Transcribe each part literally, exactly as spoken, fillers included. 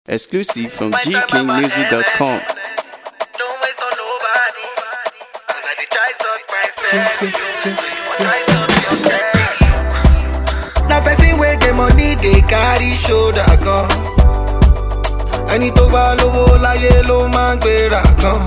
Exclusive from g king music dot com. Don't waste on nobody, cause I did try sort myself. Now person wey get money dey carry shoulder gun. Ẹni tó bá lówó láyé ló máa ń gbéra gan.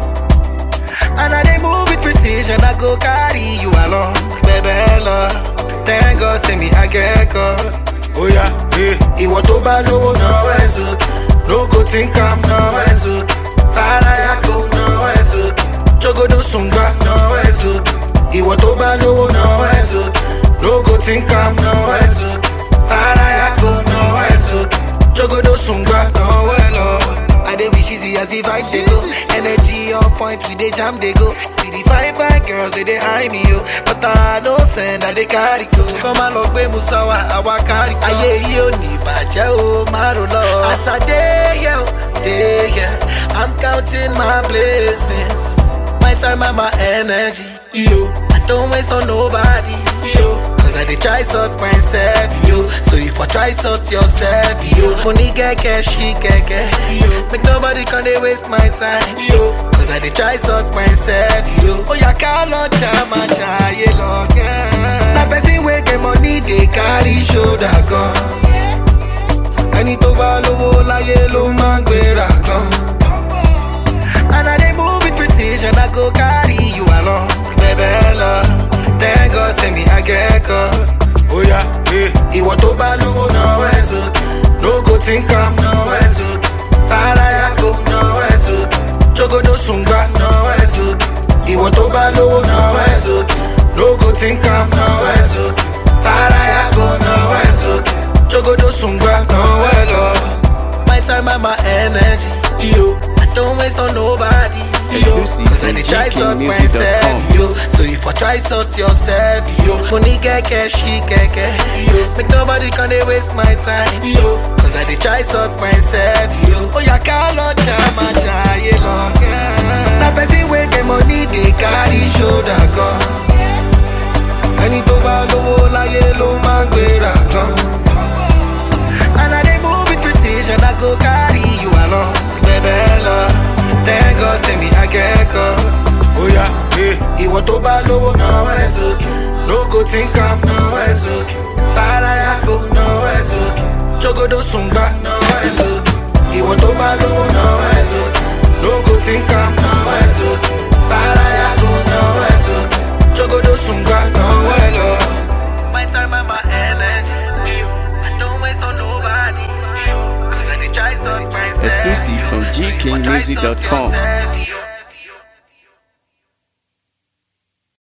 And I dey move with precision, I go carry you along. Baby love, thank God say me I get caught. Oh yeah, yeah. Ìwọ tó bá lówó náà ẹ̀ sókè. No go think I'm náà ẹ̀ sókè. Fàlàyàkó náà ẹ̀ sókè. Jogodo sùngbà náà ẹ̀ sókè. Ìwọ tó bá lówó náà ẹ̀ sókè. No go think I'm náà ẹ̀ sókè. Fàlàyàkó náà ẹ̀ sókè. Jogodo sùngbà náà ẹ̀ lọ. I dey wish easy as the vibe dey go. Energy on point, we dey jam dey go. See the fine fine girls, they dey eye me yo. But I no send, I dey carry go. Come on, lọ gbé Musawa, àwa carry go. Ayé yìí ò ní bàjẹ́ o, má ro lọ. As I dey here, o, dey here, I'm counting my blessings. My time and my energy, yo. I don't waste on nobody, yo. Cause I dey try sort myself, yo. So if I try sort yourself, yo. Money get cash, she get cash, yo. Make nobody come dey waste my time, yo. Cause I dey try sort myself, yo. Oh yeah, call on jam and try it long, yeah. Na person wey get money dey carry shoulder gun. Ẹni tó bá lówó láyé ló máa ń gbéra gan. And I dey move with precision, I go carry you along. Baby love, thank God say me I get caught. Oh yeah, yeah. Ìwọ tó bá lówó náà ẹ̀ sókè. No go think I'm náà ẹ̀ sókè. Fàlàyàkó náà ẹ̀ sókè. Jogodo sùngbà náà ẹ̀ sókè. Ìwọ tó bá lówó náà ẹ̀ sókè. No go think I'm náà ẹ̀ sókè. Fàlàyàkó náà ẹ̀ sókè. Jogodo sùngbà náà ẹ̀ lọ. My time and my energy, yo. I don't waste on nobody, yo. Cause I dey try sort myself, yo. So if I try sort yourself, yo. Money get cash, she get cash, yo. Make nobody come dey waste my time, yo. Cause I dey try sort myself, yo. Oh yeah, call on jam and try it long, yeah. Na person wey get money dey carry shoulder gun. Ẹni tó bá lówó láyé ló máa ń gbéra gan. And I dey move with precision, I go carry you along. Baby love, thank God say me I get caught. Oh yeah, yeah. Ìwọ tó bá lówó náà ẹ̀ sókè. No go think I'm náà ẹ̀ sókè. Fàlàyàkó náà ẹ̀ sókè. Jogodo sùngbà náà ẹ̀ sókè. Ìwọ tó bá lówó náà ẹ̀ sókè. No go think I'm náà ẹ̀ sókè. Fàlàyàkó náà ẹ̀ sókè. Jogodo sùngbà náà ẹ̀ lọ. My time and my energy, I don't waste on nobody. Cause I dey try sort myself. Exclusive from g king music dot com.